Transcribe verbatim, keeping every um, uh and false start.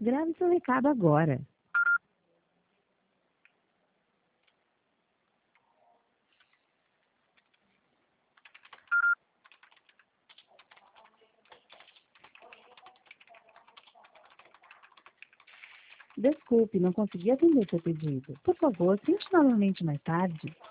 Grave seu recado agora. Desculpe, não consegui atender seu pedido. Por favor, tente novamente mais tarde.